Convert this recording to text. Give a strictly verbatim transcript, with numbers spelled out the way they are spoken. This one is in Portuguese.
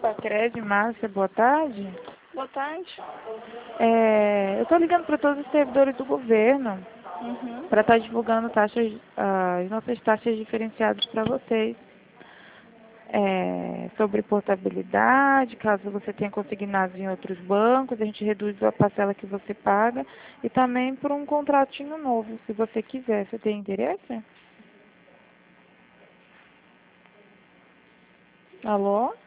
Pacred, Márcia, boa tarde. Boa tarde. É, eu estou ligando para todos os servidores do governo Uhum. para estar divulgando taxas, as nossas taxas diferenciadas para vocês. É, sobre portabilidade, caso você tenha consignados em outros bancos, a gente reduz a parcela que você paga e também por um contratinho novo, se você quiser. Você tem interesse? Alô?